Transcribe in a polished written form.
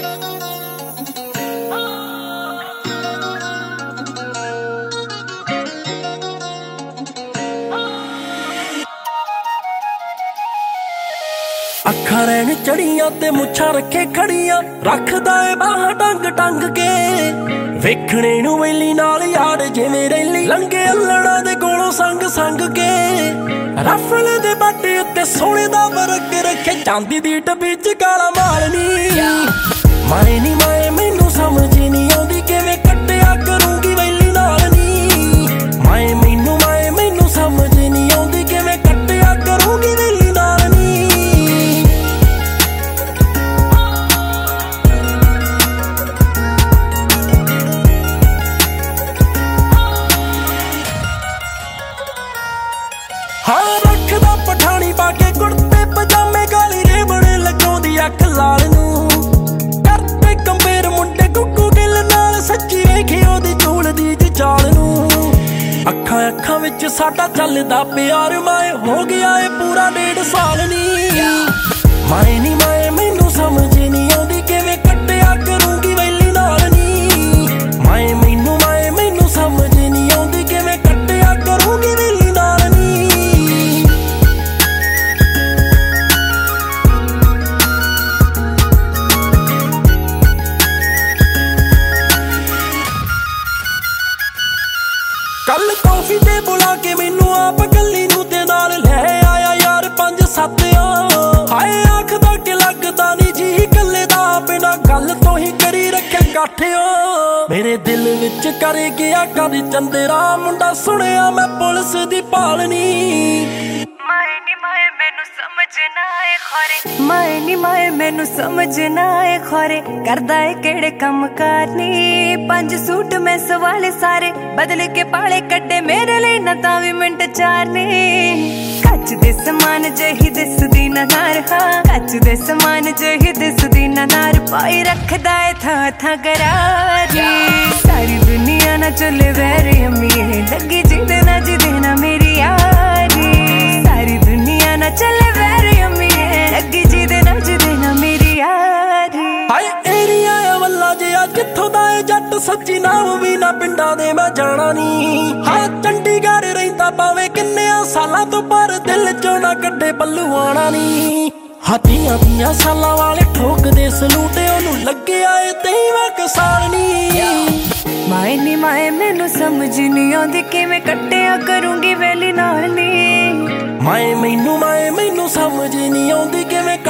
ਅੱਖਾਂ ਰਹਿਣ ਚੜੀਆਂ ਤੇ ਮੁੱਛਾਂ ਰੱਖੇ ਖੜੀਆਂ, ਰੱਖਦਾ ਏ ਬਾਹਾਂ ਟੰਗ ਟੰਗ ਕੇ। ਵੇਖਣੇ ਨੂੰ ਵੈਲੀ ਨਾਲ ਯਾਰ ਜਿਵੇਂ ਰੈਲੀ, ਲੰਗੇ ਅਲੜਾਂ ਦੇ ਕੋਲੋਂ ਸੰਗ ਸੰਗ ਕੇ। ਰਫਲ ਦੇ ਬਾਟੇ ਉੱਤੇ ਸੋਨੇ ਦਾ ਵਰਕ ਰੱਖੇ, ਚਾਂਦੀ ਦੀ ਡੱਬੀ ਚ ਕਾਲਾ ਮਾਲ ਨੀ। ਮਾਏ ਨੀ ਮਾਏ ਮੈਨੂੰ ਸਮਝ ਨੀ ਆਉਂਦੀ, ਕਿਵੇਂ ਕੱਟਿਆ ਕਰੂੰਗੀ ਵੈਲੀ ਨਾਲ ਨੀ। ਮਾਏ ਮੈਨੂੰ ਸਮਝ ਨੀ ਆਉਂਦੀ, ਕਿਵੇਂ ਕੱਟਿਆ ਕਰੂੰਗੀ ਵੈਲੀ ਨਾਲ ਨੀ। ਹਾਂ ਰੱਖਦਾ ਪਠਾਣੀ ਪਾ ਕੇ ਕੁੜਤੇ ਪਜਾਮੇ, ਕਾਲੀ ਰੇਬੜ ਲਗਾਉਂਦੀ ਅੱਖ ਲਾਲ ਨੂੰ। ਕਰਤੇ ਕੰਬੇਰ ਮੁੰਡੇ ਗੁੱਗੂ ਗਿੱਲ ਨਾਲ, ਸੱਚੀ ਵੇਖੀ ਉਹਦੀ ਝੂਲਦੀ ਦੀ ਚਾਲ ਨੂੰ। ਅੱਖਾਂ ਅੱਖਾਂ ਵਿੱਚ ਸਾਡਾ ਚੱਲਦਾ ਪਿਆਰ, ਮਾਏ ਹੋ ਗਿਆ ਏ ਪੂਰਾ 1.5 ਸਾਲ ਨੀ। ਮਾਏ ਨੀ ਮਾਏ ਮੈਨੂੰ ਸਮਝ ਨੀ ਆਉਂਦੀ, ਕਿਵੇਂ ਕੱਟਿਆ ਕਰੂੰਗੀ ਵੈਲੀ ਨਾਲ ਨੀ। ਮਾਏ ਮੈਨੂੰ ਸਮਝ ਨੀ ਆਉਂਦੀ, ਕਿਵੇਂ ਕੱਟਿਆ ਕਰੂੰਗੀ ਵੈਲੀ ਨਾਲ ਨੀ। ਕੱਲ ਕਾਫੀ ਤੇ ਬੁਲਾ ਕੇ ਮੈਨੂੰ ਆਪ ਕੱਲੀ ਨੂੰ ਤੇ ਨਾਲ ਲੈ ਆਇਆ ਯਾਰ 5-7 ਆ। ਹਾਏ ਆਖਦਾ ਕਿ ਲੱਗਦਾ ਨੀ ਜੀ ਕੱਲੇ ਦਾ, ਬਿਨਾਂ ਗੱਲ ਤੋਂ ਹੀ ਕਰੀ ਰੱਖਿਆ ਇਕੱਠਿਓ। ਮੇਰੇ ਦਿਲ ਵਿੱਚ ਕਰ ਗਿਆ ਕਰ ਚੰਦਰਾ, ਮੁੰਡਾ ਸੁਣਿਆ ਮੈਂ ਪੁਲਿਸ ਦੀ ਭਾਲ ਨੀ। ਮਾਏ ਨੀ ਮਾਏ ਮੈਨੂੰ ਸਮਝ ਨਾ ਆਏ ਖੋਰੇ, ਮਾਏ ਨੀ ਮਾਏ ਮੈਨੂੰ ਸਮਝ ਨਾ ਆਏ ਖੋਰੇ। ਕਰਦਾ ਏ ਕਿਹੜੇ ਕੰਮ ਕਾਰ ਨੀ, 5 ਸੂਟ ਮੈਂ ਸਵਾਲੇ ਸਾਰੇ ਬਦਲ ਕੇ ਪਾਲੇ ਕੱਢੇ, ਮੇਰੇ ਲਈ ਨਾ ਤਾਂ ਵੀ ਮਿੰਟ 4 ਨੀ। ਕੱਚ ਦੇ ਸਮਾਨ ਜਿਹੀ ਦਿਸਦੀ ਨਾਰ, ਹਾਂ ਕੱਚ ਦੇ ਸਮਾਨ ਜਿਹੀ ਦਿਸਦੀ ਨਾਰ, ਪਾਈ ਰੱਖਦਾ ਏ ਥਾਂ ਥਾਂ ਕਰਾਰੀ। ਸਾਰੀ ਦੁਨੀਆ ਨਾ ਚੱਲੇ ਵੈਰ ਅਮੀਏ, ਲੱਗੀ ਜਿਹਦੇ ਨਾ ਮੇਰੀ ਯਾਰੀ। ਸਾਰੀ ਦੁਨੀਆ ਨਾ ਚੱਲੇ ਵੈਰ ਅਮੀਏ, ਲੱਗੀ ਜਿਹਦੇ ਨਾ ਮੇਰੀ ਯਾਰੀ। ਹਾਏ ਏਰੀਆ ਆ ਵੱਲਾ ਜਿਹਾ ਜਿੱਥੋਂ ਦਾ ਏ ਜੱਟ, ਸੱਚੀ ਨਾਮ ਵੀ ਨਾ ਪਿੰਡਾਂ ਦੇ ਮੈਂ ਜਾਣਾ ਨੀ। ਹਾਂ ਚੰਡੀਗੜ੍ਹ ਰਹਿੰਦਾ ਭਾਵੇਂ ਕਿੰਨਿਆਂ ਸਾਲਾਂ ਤੋਂ, ਪਰ ਦਿਲ ਚੋਂ ਨਾ ਕੱਢੇ ਪੱਲੂ ਆਣਾ ਨੀ। ਹਾਥੀਆਂ ਦੀਆਂ ਸਾਲਾਂ ਵਾਲੇ ਠੋਕਦੇ ਸਲੂਟ, ਉਹਨੂੰ ਲੱਗਿਆ ਏ 23ਵਾਂ ਸਾਲ ਨੀ। ਮਾਏ ਨੀ ਮਾਏ ਮੈਨੂੰ ਸਮਝ ਨੀ ਆਉਂਦੀ, ਕਿਵੇਂ ਕੱਟਿਆ ਕਰੂੰਗੀ ਵੈਲੀ ਨਾਲ ਨੀ। ਮਾਏ ਮੈਨੂੰ ਸਮਝ ਨੀ ਆਉਂਦੀ, ਕਿਵੇਂ